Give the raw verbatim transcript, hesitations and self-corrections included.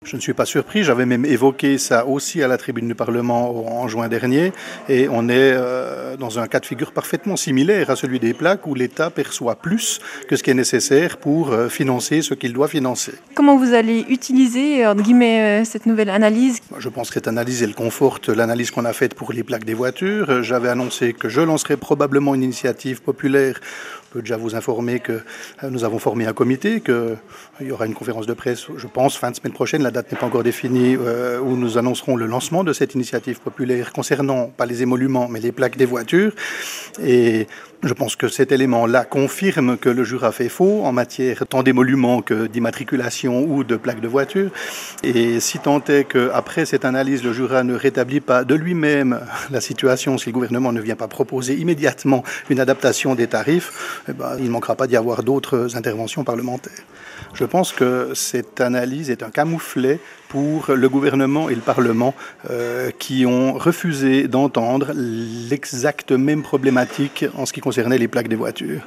Je ne suis pas surpris, j'avais même évoqué ça aussi à la tribune du Parlement en juin dernier et on est euh, dans un cas de figure parfaitement similaire à celui des plaques où l'État perçoit plus que ce qui est nécessaire pour euh, financer ce qu'il doit financer. Comment vous allez utiliser entre guillemets, cette nouvelle analyse ? Je pense que cette analyse, elle conforte l'analyse qu'on a faite pour les plaques des voitures. J'avais annoncé que je lancerai probablement une initiative populaire. Je peux déjà vous informer que nous avons formé un comité, qu'il y aura une conférence de presse, je pense, fin de semaine prochaine, la date n'est pas encore définie, euh, où nous annoncerons le lancement de cette initiative populaire concernant, pas les émoluments, mais les plaques des voitures. Et je pense que cet élément-là confirme que le jurat fait faux en matière tant d'émoluments que d'immatriculation ou de plaques de voiture. Et si tant est qu'après cette analyse, le jurat ne rétablit pas de lui-même la situation, si le gouvernement ne vient pas proposer immédiatement une adaptation des tarifs, eh ben, il ne manquera pas d'y avoir d'autres interventions parlementaires. Je pense que cette analyse est un camouflet pour le gouvernement et le Parlement euh, qui ont refusé d'entendre l'exacte même problématique en ce qui concernait les plaques des voitures.